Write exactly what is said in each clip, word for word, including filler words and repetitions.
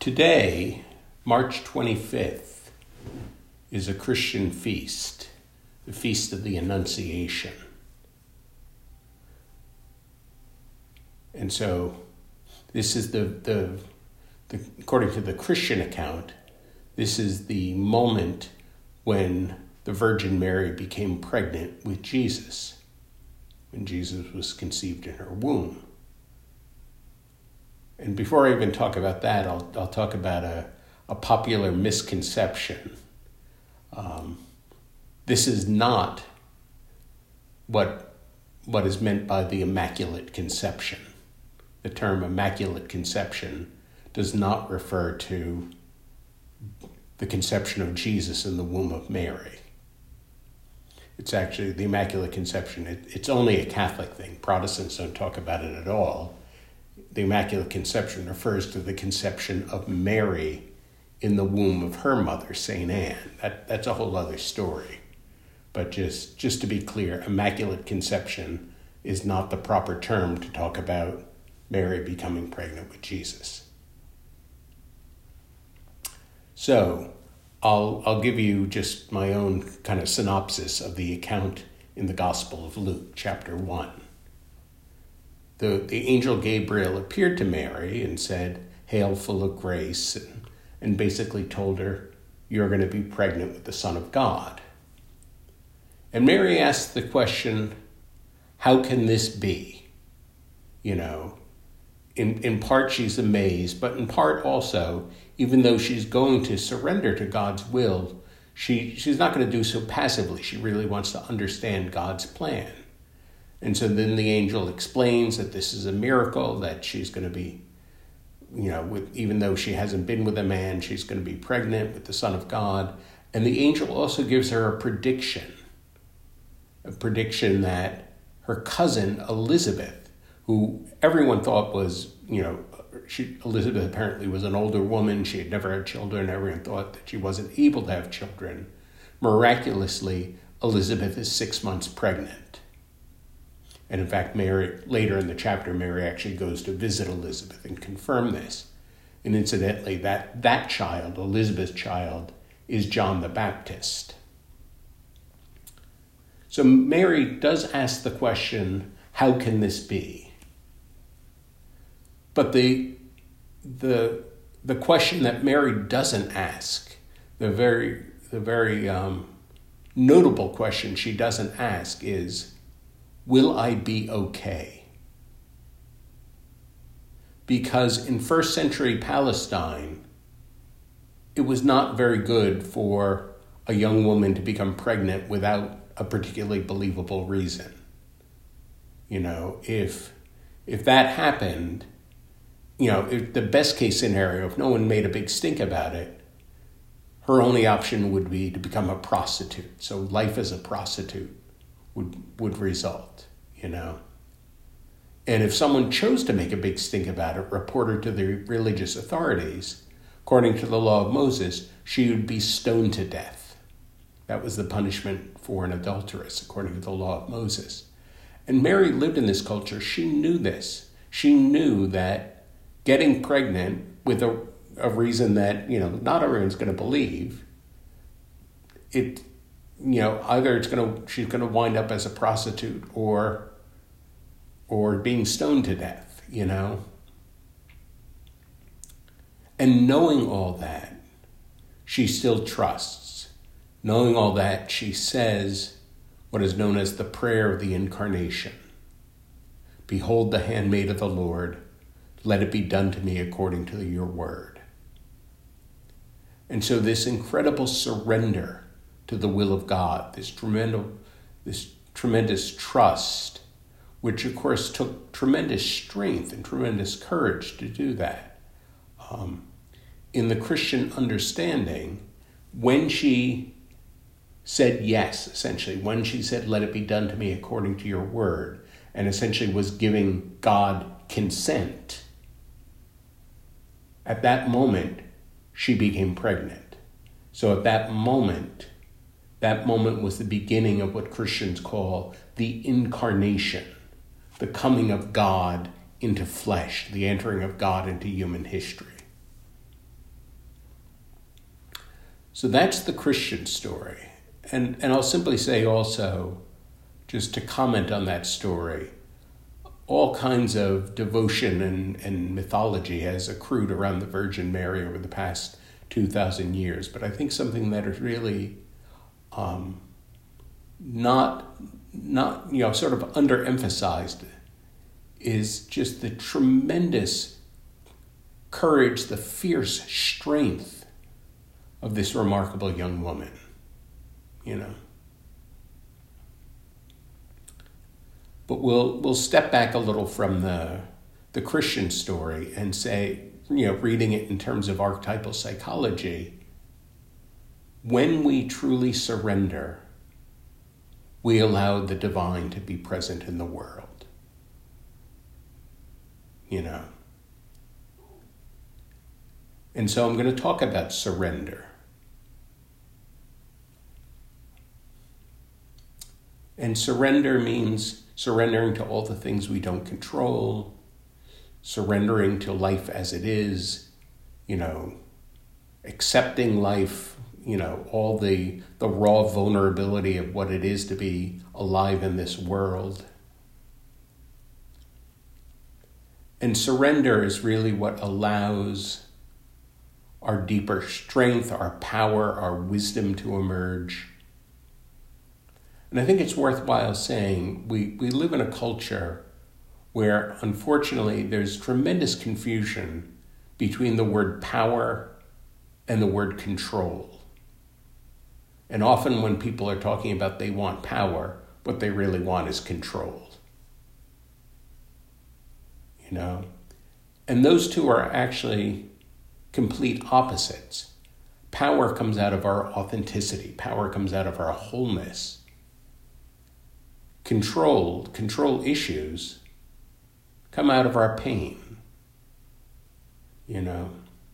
Today, March twenty-fifth, is a Christian feast, the Feast of the Annunciation. And so this is the, the, the, according to the Christian account, this is the moment when the Virgin Mary became pregnant with Jesus, when Jesus was conceived in her womb. And before I even talk about that, I'll, I'll talk about a, a popular misconception. Um, this is not what, what is meant by the Immaculate Conception. The term Immaculate Conception does not refer to the conception of Jesus in the womb of Mary. It's actually the Immaculate Conception. It, it's only a Catholic thing. Protestants don't talk about it at all. The Immaculate Conception refers to the conception of Mary in the womb of her mother, Saint Anne. That, that's a whole other story. But just, just to be clear, Immaculate Conception is not the proper term to talk about Mary becoming pregnant with Jesus. So I'll, I'll give you just my own kind of synopsis of the account in the Gospel of Luke, chapter one. The, the angel Gabriel appeared to Mary and said, "Hail, full of grace," and, and basically told her, "You're going to be pregnant with the Son of God." And Mary asked the question, how can this be? You know, in, in part she's amazed, but in part also, even though she's going to surrender to God's will, she, she's not going to do so passively. She really wants to understand God's plan. And so then the angel explains that this is a miracle, that she's going to be, you know, with, even though she hasn't been with a man, she's going to be pregnant with the Son of God. And the angel also gives her a prediction, a prediction that her cousin Elizabeth, who everyone thought was, you know, she, Elizabeth apparently was an older woman. She had never had children. Everyone thought that she wasn't able to have children. Miraculously, Elizabeth is six months pregnant. And in fact, Mary, later in the chapter, Mary actually goes to visit Elizabeth and confirm this. And incidentally, that, that child, Elizabeth's child, is John the Baptist. So Mary does ask the question, how can this be? But the, the, the question that Mary doesn't ask, the very, the very um, notable question she doesn't ask is, will I be okay? Because in first century Palestine, it was not very good for a young woman to become pregnant without a particularly believable reason. You know, if if that happened, you know, if the best case scenario, if no one made a big stink about it, her only option would be to become a prostitute. So life as a prostitute would would result, you know. And if someone chose to make a big stink about it, report her to the religious authorities, according to the law of Moses, she would be stoned to death. That was the punishment for an adulteress, according to the law of Moses. And Mary lived in this culture. She knew this. She knew that getting pregnant with a, a reason that, you know, not everyone's going to believe, it, you know, either it's going to, she's going to wind up as a prostitute or, or being stoned to death, you know. And knowing all that, she still trusts. Knowing all that, she says what is known as the prayer of the Incarnation. Behold the handmaid of the Lord, let it be done to me according to your word. And so this incredible surrender to the will of God, this tremendous, this tremendous trust, which of course took tremendous strength and tremendous courage to do that. Um, in the Christian understanding, when she said yes, essentially, when she said, let it be done to me according to your word, and essentially was giving God consent, at that moment, she became pregnant. So at that moment, that moment was the beginning of what Christians call the incarnation, the coming of God into flesh, the entering of God into human history. So that's the Christian story. And, and I'll simply say also, just to comment on that story, all kinds of devotion and, and mythology has accrued around the Virgin Mary over the past two thousand years. But I think something that is really um, not, not, you know, sort of underemphasized is just the tremendous courage, the fierce strength of this remarkable young woman, you know. But we'll we'll step back a little from the the Christian story and say, you know, reading it in terms of archetypal psychology, when we truly surrender, we allow the divine to be present in the world. You know. And so I'm going to talk about surrender. And surrender means surrendering to all the things we don't control, surrendering to life as it is, you know, accepting life, you know, all the the raw vulnerability of what it is to be alive in this world. And surrender is really what allows our deeper strength, our power, our wisdom to emerge. And I think it's worthwhile saying we, we live in a culture where, unfortunately, there's tremendous confusion between the word power and the word control. And often when people are talking about they want power, what they really want is control. You know? And those two are actually complete opposites. Power comes out of our authenticity. Power comes out of our wholeness. Control, control issues come out of our pain, you know.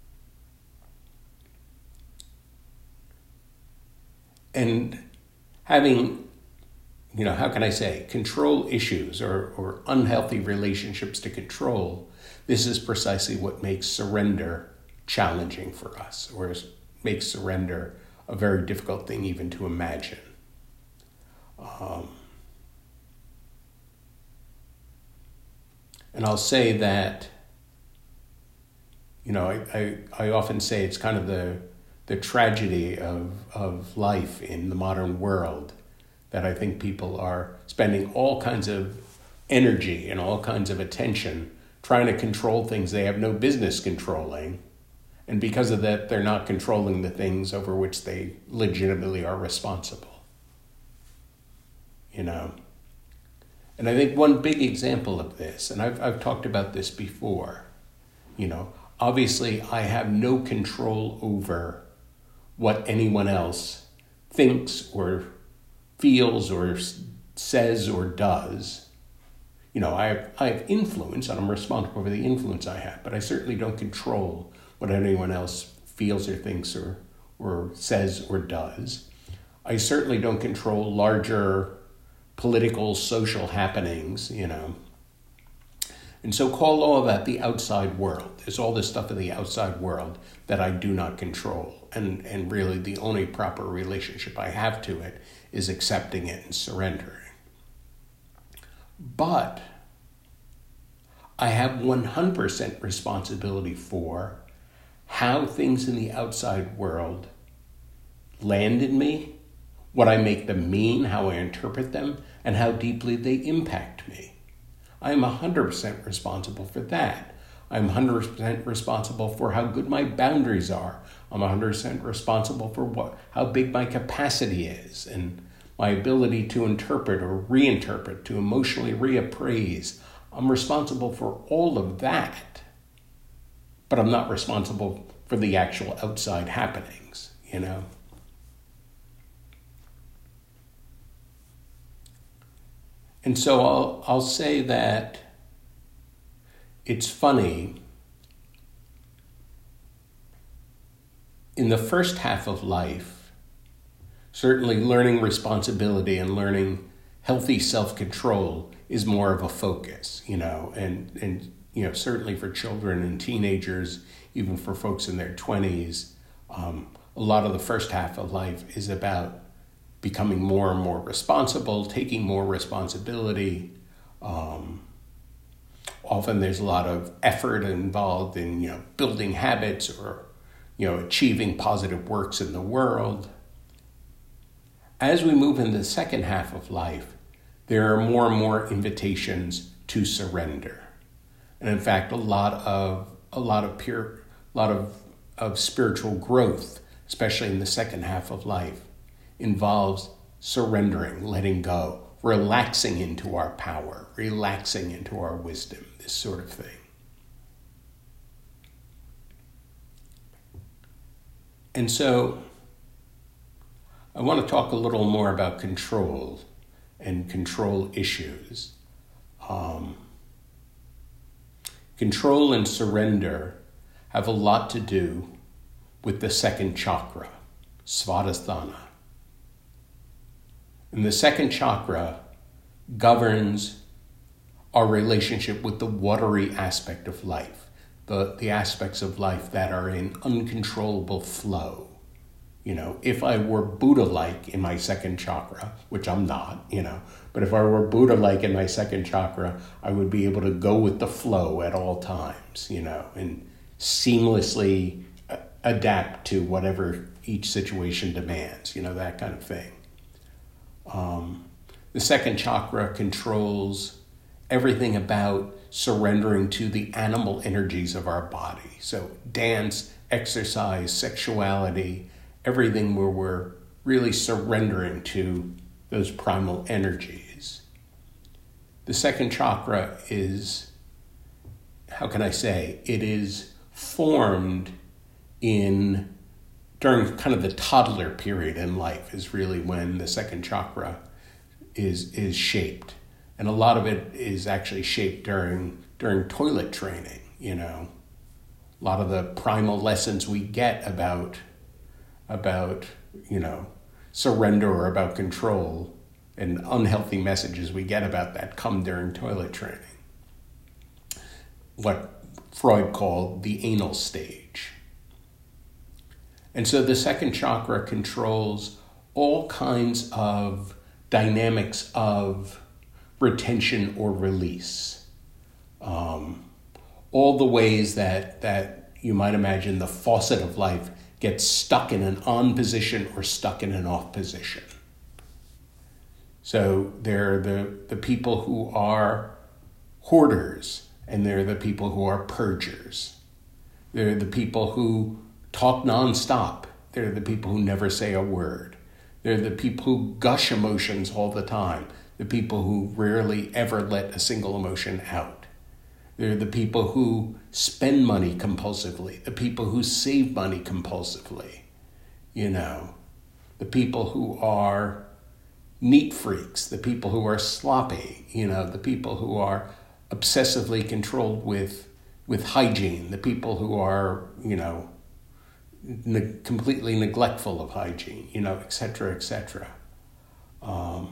And having, you know, how can I say, control issues or, or unhealthy relationships to control, this is precisely what makes surrender challenging for us, or makes surrender a very difficult thing even to imagine. Um, And I'll say that, you know, I, I, I often say it's kind of the the tragedy of, of life in the modern world that I think people are spending all kinds of energy and all kinds of attention trying to control things they have no business controlling. And because of that, they're not controlling the things over which they legitimately are responsible. You know? And I think one big example of this, and I've I've talked about this before, you know, obviously I have no control over what anyone else thinks or feels or says or does. You know, I have, I have influence and I'm responsible for the influence I have, but I certainly don't control what anyone else feels or thinks or, or says or does. I certainly don't control larger political, social happenings, you know. And so call all of that the outside world. There's all this stuff in the outside world that I do not control. And, and really the only proper relationship I have to it is accepting it and surrendering. But I have one hundred percent responsibility for how things in the outside world land in me, what I make them mean, how I interpret them, and how deeply they impact me. I'm one hundred percent responsible for that. I'm one hundred percent responsible for how good my boundaries are. I'm one hundred percent responsible for what, how big my capacity is and my ability to interpret or reinterpret, to emotionally reappraise. I'm responsible for all of that, but I'm not responsible for the actual outside happenings, you know? And so I'll I'll say that it's funny. In the first half of life, certainly learning responsibility and learning healthy self-control is more of a focus, you know, and, and you know, certainly for children and teenagers, even for folks in their twenties, um, a lot of the first half of life is about becoming more and more responsible, taking more responsibility. Um, often there's a lot of effort involved in, you know, building habits or, you know, achieving positive works in the world. As we move into the second half of life, there are more and more invitations to surrender. And in fact, a lot of a lot of pure, a lot of, of spiritual growth, especially in the second half of life, involves surrendering, letting go, relaxing into our power, relaxing into our wisdom, this sort of thing. And so I want to talk a little more about control and control issues. Um, control and surrender have a lot to do with the second chakra, Svadhisthana. And the second chakra governs our relationship with the watery aspect of life, the, the aspects of life that are in uncontrollable flow. You know, if I were Buddha-like in my second chakra, which I'm not, you know, but if I were Buddha-like in my second chakra, I would be able to go with the flow at all times, you know, and seamlessly adapt to whatever each situation demands, you know, that kind of thing. Um, the second chakra controls everything about surrendering to the animal energies of our body. So dance, exercise, sexuality, everything where we're really surrendering to those primal energies. The second chakra is, how can I say, it is formed in during kind of the toddler period in life is really when the second chakra is is shaped. And a lot of it is actually shaped during during toilet training, you know. A lot of the primal lessons we get about about, you know, surrender or about control and unhealthy messages we get about that come during toilet training. What Freud called the anal stage. And so the second chakra controls all kinds of dynamics of retention or release. Um, all the ways that, that you might imagine the faucet of life gets stuck in an on position or stuck in an off position. So there are the, the people who are hoarders, and there are the people who are purgers. There are the people who talk nonstop. They're the people who never say a word. They're the people who gush emotions all the time. The people who rarely ever let a single emotion out. They're the people who spend money compulsively. The people who save money compulsively. You know, the people who are neat freaks. The people who are sloppy. You know, the people who are obsessively controlled with with hygiene. The people who are, you know, Ne- completely neglectful of hygiene, you know, et cetera, et cetera. Um,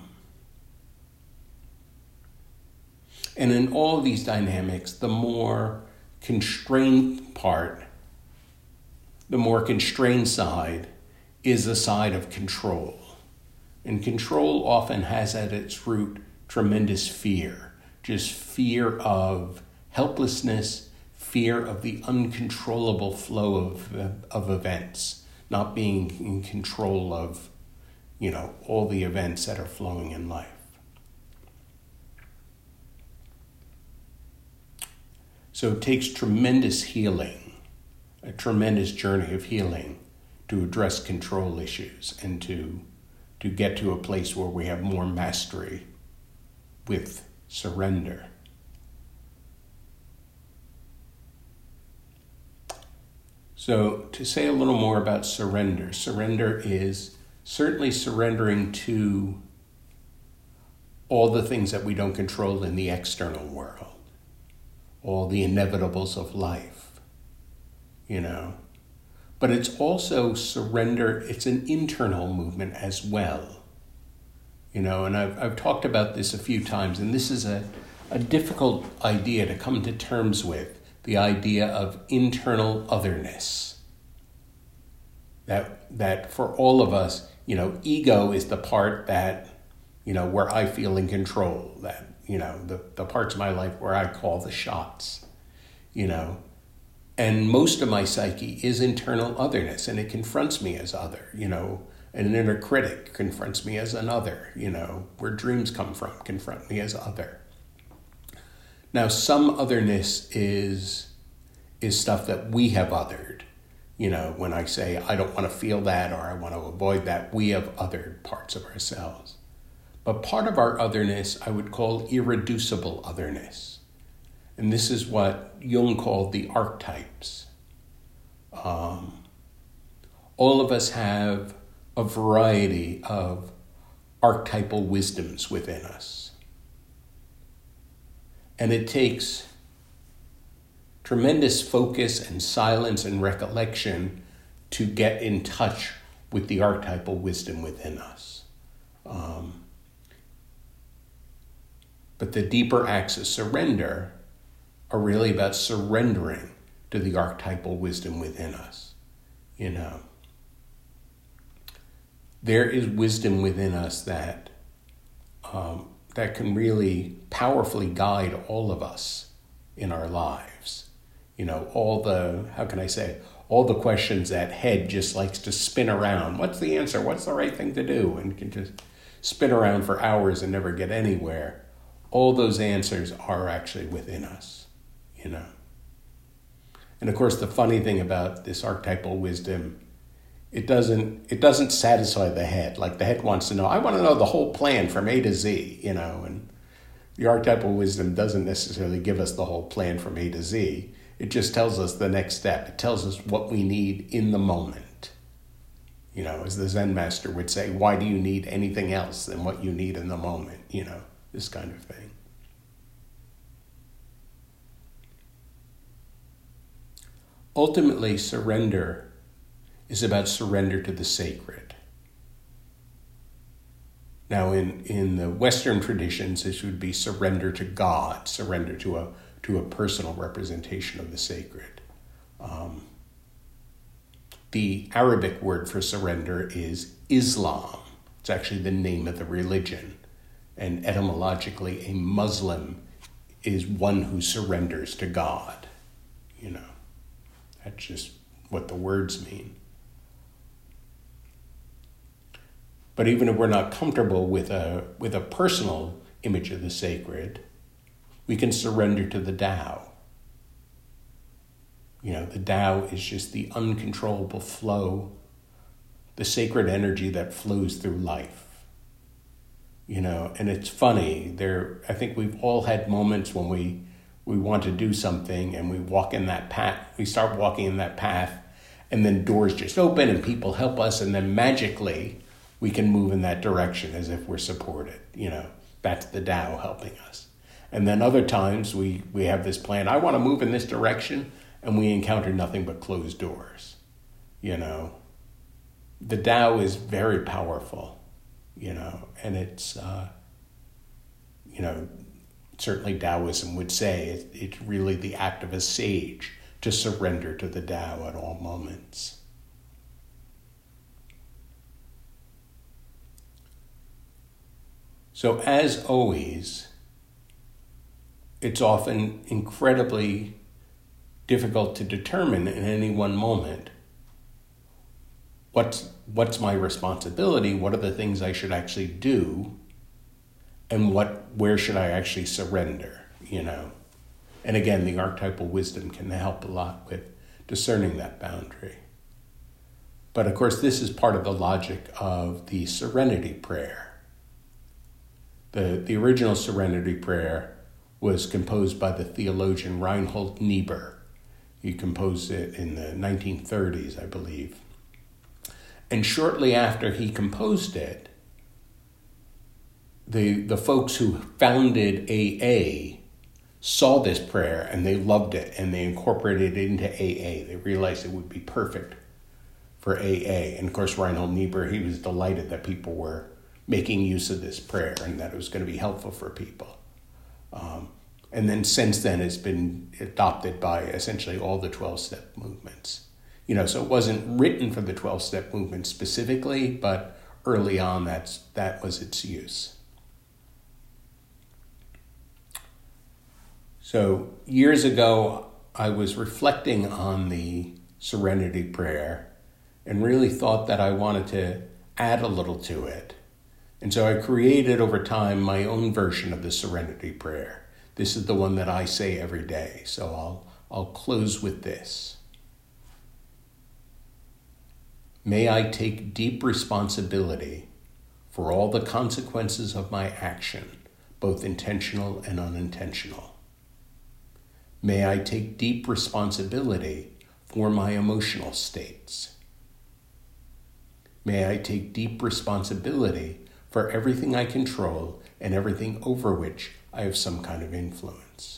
and in all of these dynamics, the more constrained part, the more constrained side is the side of control. And control often has at its root tremendous fear, just fear of helplessness, fear of the uncontrollable flow of of events, not being in control of, you know, all the events that are flowing in life. So it takes tremendous healing, a tremendous journey of healing to address control issues and to to get to a place where we have more mastery with surrender. So to say a little more about surrender, surrender is certainly surrendering to all the things that we don't control in the external world, all the inevitables of life, you know. But it's also surrender, it's an internal movement as well, you know, and I've, I've talked about this a few times, and this is a, a difficult idea to come to terms with. The idea of internal otherness. That that for all of us, you know, ego is the part that, you know, where I feel in control, that, you know, the, the parts of my life where I call the shots, you know. And most of my psyche is internal otherness, and it confronts me as other, you know. An inner critic confronts me as another, you know. Where dreams come from confront me as other. Now, some otherness is is stuff that we have othered. You know, when I say I don't want to feel that or I want to avoid that, we have othered parts of ourselves. But part of our otherness I would call irreducible otherness. And this is what Jung called the archetypes. Um, all of us have a variety of archetypal wisdoms within us. And it takes tremendous focus and silence and recollection to get in touch with the archetypal wisdom within us. Um, but the deeper acts of surrender are really about surrendering to the archetypal wisdom within us. You know, there is wisdom within us that um, that can really powerfully guide all of us in our lives. You know, all the, how can I say, all the questions that head just likes to spin around. What's the answer? What's the right thing to do? And can just spin around for hours and never get anywhere. All those answers are actually within us, you know. And of course, the funny thing about this archetypal wisdom, it doesn't it doesn't satisfy the head. Like the head wants to know, I want to know the whole plan from A to Z, you know, and the archetypal wisdom doesn't necessarily give us the whole plan from A to Z. It just tells us the next step. It tells us what we need in the moment. You know, as the Zen master would say, why do you need anything else than what you need in the moment? You know, this kind of thing. Ultimately, surrender is about surrender to the sacred. Now, in, in the Western traditions, this would be surrender to God, surrender to a to a personal representation of the sacred. Um, the Arabic word for surrender is Islam. It's actually the name of the religion. And etymologically, a Muslim is one who surrenders to God. You know, that's just what the words mean. But even if we're not comfortable with a with a personal image of the sacred, we can surrender to the Tao. You know, the Tao is just the uncontrollable flow, the sacred energy that flows through life. You know, and it's funny, there I think we've all had moments when we we want to do something and we walk in that path, we start walking in that path, and then doors just open and people help us, and then magically we can move in that direction as if we're supported. You know, that's the Tao helping us. And then other times we, we have this plan, I want to move in this direction, and we encounter nothing but closed doors. You know, the Tao is very powerful, you know, and it's, uh, you know, certainly Taoism would say it, it's really the act of a sage to surrender to the Tao at all moments. So as always, it's often incredibly difficult to determine in any one moment what's what's my responsibility, what are the things I should actually do, and what where should I actually surrender, you know. And again, the archetypal wisdom can help a lot with discerning that boundary. But of course, this is part of the logic of the Serenity Prayer. The, the original Serenity Prayer was composed by the theologian Reinhold Niebuhr. He composed it in the nineteen thirties, I believe. And shortly after he composed it, the, the folks who founded A A saw this prayer and they loved it and they incorporated it into A A. They realized it would be perfect for A A. And of course, Reinhold Niebuhr, he was delighted that people were making use of this prayer and that it was going to be helpful for people. Um, and then since then, it's been adopted by essentially all the twelve-step movements. You know, so it wasn't written for the twelve-step movement specifically, but early on that's that was its use. So years ago, I was reflecting on the Serenity Prayer and really thought that I wanted to add a little to it. And so I created over time my own version of the Serenity Prayer. This is the one that I say every day, so I'll I'll close with this. May I take deep responsibility for all the consequences of my action, both intentional and unintentional. May I take deep responsibility for my emotional states. May I take deep responsibility for everything I control and everything over which I have some kind of influence.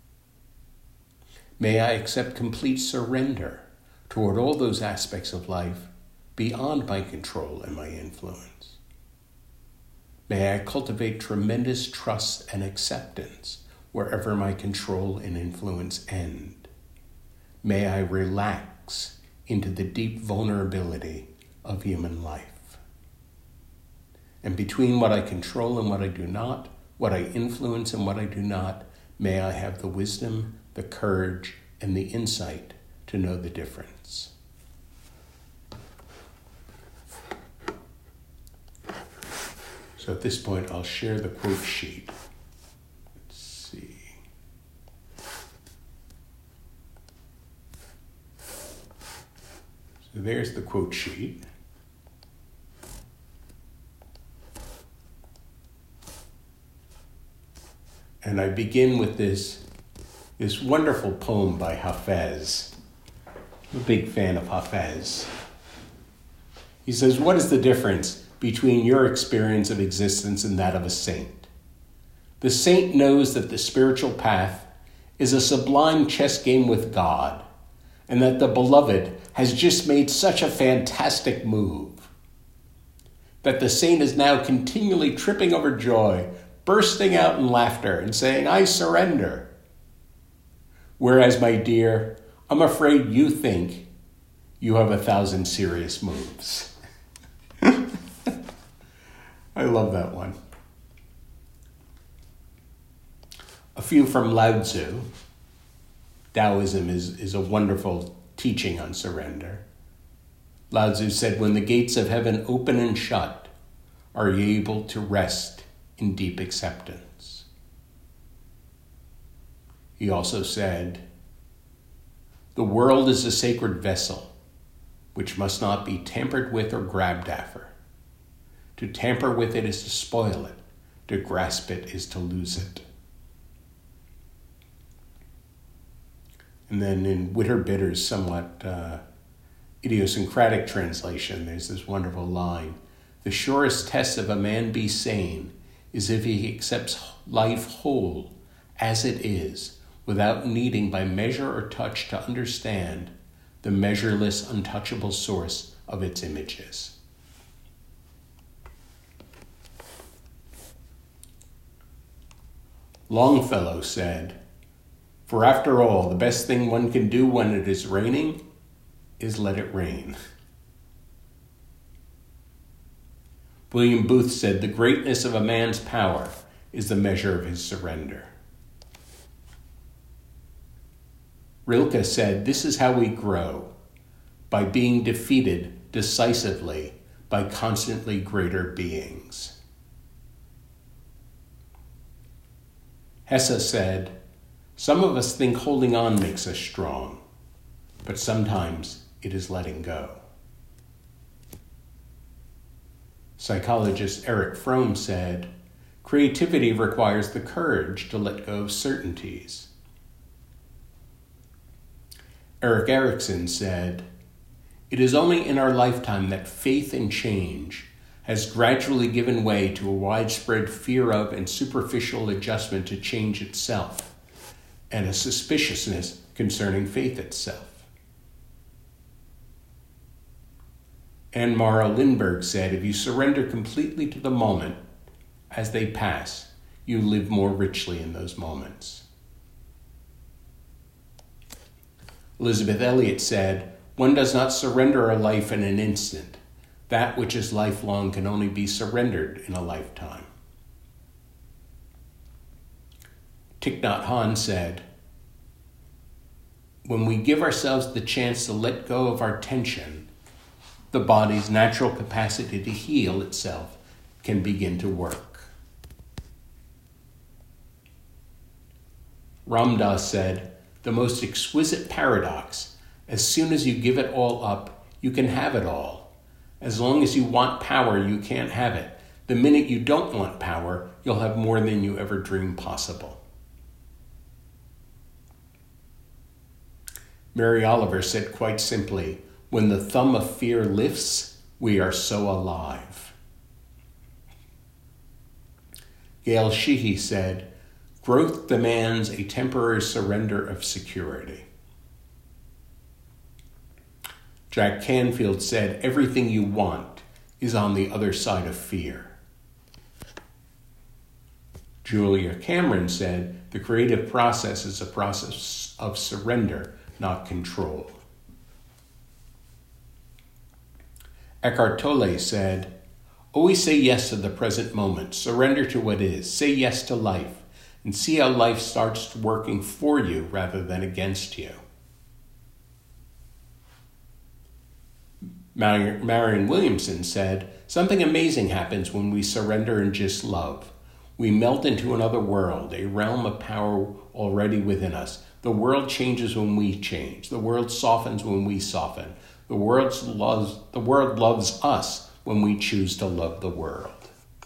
May I accept complete surrender toward all those aspects of life beyond my control and my influence. May I cultivate tremendous trust and acceptance wherever my control and influence end. May I relax into the deep vulnerability of human life. And between what I control and what I do not, what I influence and what I do not, may I have the wisdom, the courage, and the insight to know the difference. So at this point, I'll share the quote sheet. Let's see. So there's the quote sheet. And I begin with this, this wonderful poem by Hafez. I'm a big fan of Hafez. He says, "What is the difference between your experience of existence and that of a saint? The saint knows that the spiritual path is a sublime chess game with God, and that the beloved has just made such a fantastic move, that the saint is now continually tripping over joy, bursting out in laughter and saying, 'I surrender.' Whereas, my dear, I'm afraid you think you have a thousand serious moves." I love that one. A few from Lao Tzu. Taoism is, is a wonderful teaching on surrender. Lao Tzu said, "When the gates of heaven open and shut, are you able to rest in deep acceptance?" He also said, "The world is a sacred vessel, which must not be tampered with or grabbed after. To tamper with it is to spoil it. To grasp it is to lose it." And then in Witter-Bitter's somewhat uh, idiosyncratic translation, there's this wonderful line, "The surest test of a man be sane is if he accepts life whole as it is, without needing by measure or touch to understand the measureless, untouchable source of its images." Longfellow said, "For after all, the best thing one can do when it is raining is let it rain." William Booth said, "The greatness of a man's power is the measure of his surrender." Rilke said, "This is how we grow, by being defeated decisively by constantly greater beings." Hesse said, "Some of us think holding on makes us strong, but sometimes it is letting go." Psychologist Erich Fromm said, "Creativity requires the courage to let go of certainties." Erik Erikson said, "It is only in our lifetime that faith in change has gradually given way to a widespread fear of and superficial adjustment to change itself, and a suspiciousness concerning faith itself." Anne Morrow Lindbergh said, "If you surrender completely to the moment as they pass, you live more richly in those moments." Elizabeth Elliot said, One does not surrender a life in an instant. That which is lifelong can only be surrendered in a lifetime. Thich Nhat Hanh said, when we give ourselves the chance to let go of our tension, the body's natural capacity to heal itself can begin to work. Ram Dass said, the most exquisite paradox, as soon as you give it all up, you can have it all. As long as you want power, you can't have it. The minute you don't want power, you'll have more than you ever dreamed possible. Mary Oliver said quite simply, when the thumb of fear lifts, we are so alive. Gail Sheehy said, growth demands a temporary surrender of security. Jack Canfield said, everything you want is on the other side of fear. Julia Cameron said, the creative process is a process of surrender, not control. Eckhart Tolle said, always say yes to the present moment, surrender to what is, say yes to life, and see how life starts working for you rather than against you. Mar- Marianne Williamson said, something amazing happens when we surrender and just love. We melt into another world, a realm of power already within us. The world changes when we change. The world softens when we soften. The world loves, the world loves us when we choose to love the world.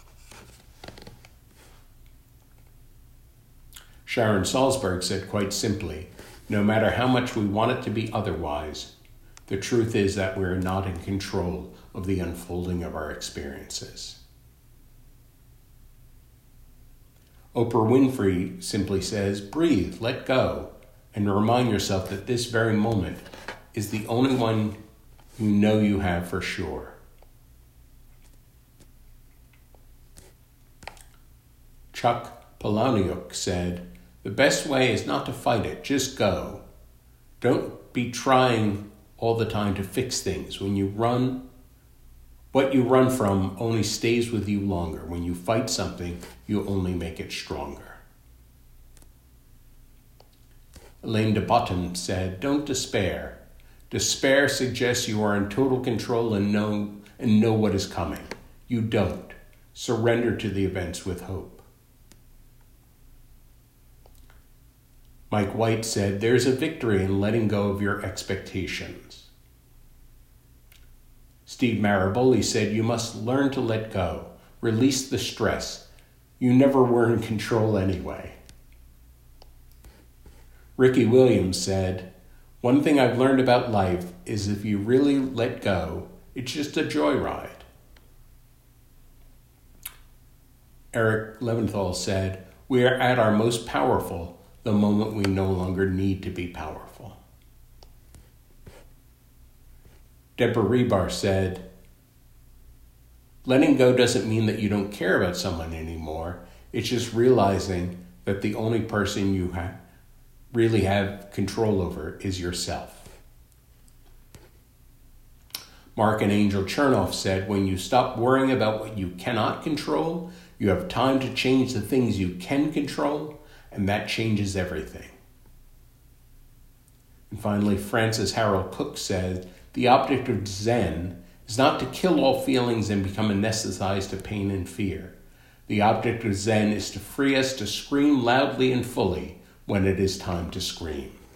Sharon Salzberg said quite simply, no matter how much we want it to be otherwise, the truth is that we're not in control of the unfolding of our experiences. Oprah Winfrey simply says, breathe, let go, and remind yourself that this very moment is the only one you know you have for sure. Chuck Palahniuk said, the best way is not to fight it, just go. Don't be trying all the time to fix things. When you run, what you run from only stays with you longer. When you fight something, you only make it stronger. Elaine de Botton said, don't despair. Despair suggests you are in total control and know, and know what is coming. You don't. Surrender to the events with hope. Mike White said, there's a victory in letting go of your expectations. Steve Maraboli said, you must learn to let go. Release the stress. You never were in control anyway. Ricky Williams said, one thing I've learned about life is if you really let go, it's just a joyride. Eric Leventhal said, we are at our most powerful the moment we no longer need to be powerful. Deborah Rebar said, letting go doesn't mean that you don't care about someone anymore. It's just realizing that the only person you ha- really have control over is yourself. Mark and Angel Chernoff said, when you stop worrying about what you cannot control, you have time to change the things you can control, and that changes everything. And finally, Francis Harold Cook said, the object of Zen is not to kill all feelings and become anesthetized to pain and fear. The object of Zen is to free us to scream loudly and fully when it is time to scream.